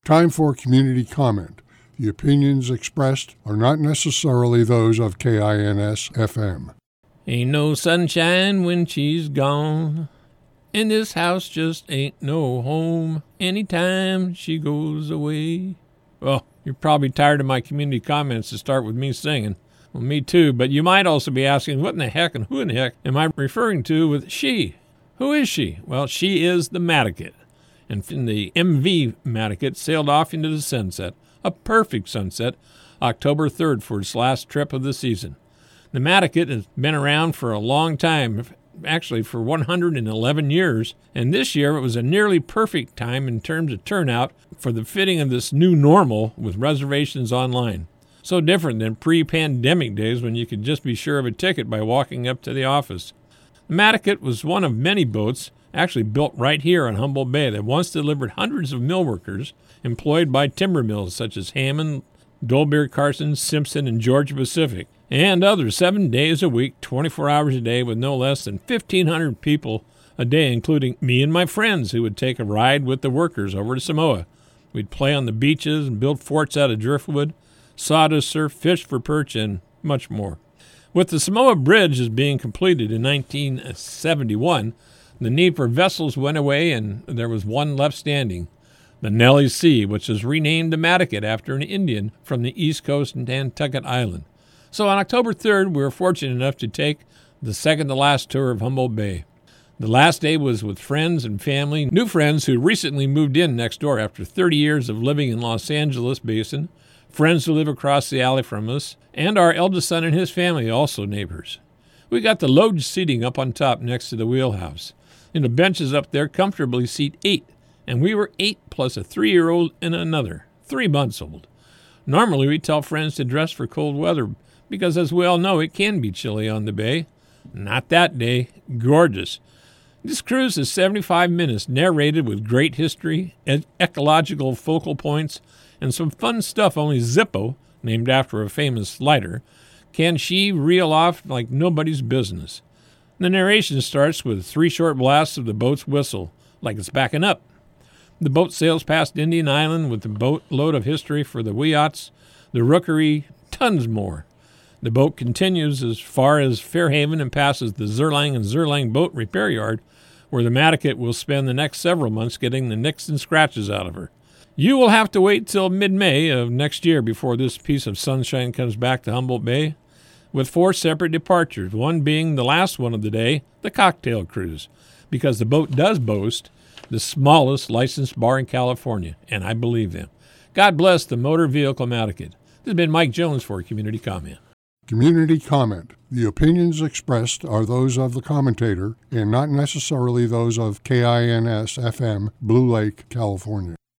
Time for community comment. The opinions expressed are not necessarily those of KINS-FM. Ain't no sunshine when she's gone, and this house just ain't no home anytime she goes away. Well, you're probably tired of my community comments to start with me singing. Well, me too, but you might also be asking, what in the heck and who in the heck am I referring to with she? Who is she? Well, she is the Madaket. And the MV Madaket sailed off into the sunset, a perfect sunset, October 3rd for its last trip of the season. The Madaket has been around for a long time, actually for 111 years, and this year it was a nearly perfect time in terms of turnout for the fitting of this new normal with reservations online. So different than pre-pandemic days when you could just be sure of a ticket by walking up to the office. The Madaket was one of many boats actually built right here on Humboldt Bay that once delivered hundreds of mill workers employed by timber mills such as Hammond, Dolbear, Carson, Simpson, and Georgia Pacific, and others 7 days a week, 24 hours a day with no less than 1,500 people a day, including me and my friends who would take a ride with the workers over to Samoa. We'd play on the beaches and build forts out of driftwood, sawdust surf, fish for perch, and much more. With the Samoa Bridge as being completed in 1971, the need for vessels went away and there was one left standing, the Nellie C., which was renamed the Madaket after an Indian from the east coast of Nantucket Island. So on October 3rd, we were fortunate enough to take the second-to-last tour of Humboldt Bay. The last day was with friends and family, new friends who recently moved in next door after 30 years of living in Los Angeles Basin, friends who live across the alley from us, and our eldest son and his family, also neighbors. We got the loge seating up on top next to the wheelhouse. And the benches up there comfortably seat 8, and we were 8 plus a 3-year-old and another, 3 months old. Normally we tell friends to dress for cold weather because, as we all know, it can be chilly on the bay. Not that day. Gorgeous. This cruise is 75 minutes, narrated with great history, ecological focal points, and some fun stuff only Zippo, named after a famous lighter, can she reel off like nobody's business. The narration starts with 3 short blasts of the boat's whistle, like it's backing up. The boat sails past Indian Island with a boatload of history for the Wiots, the Rookery, tons more. The boat continues as far as Fairhaven and passes the Zerlang and Zerlang Boat Repair Yard, where the Madaket will spend the next several months getting the nicks and scratches out of her. You will have to wait till mid-May of next year before this piece of sunshine comes back to Humboldt Bay, with 4 separate departures, one being the last one of the day, the cocktail cruise, because the boat does boast the smallest licensed bar in California, and I believe them. God bless the motor vehicle Madaket. This has been Mike Jones for Community Comment. Community comment. The opinions expressed are those of the commentator and not necessarily those of KINS-FM, Blue Lake, California.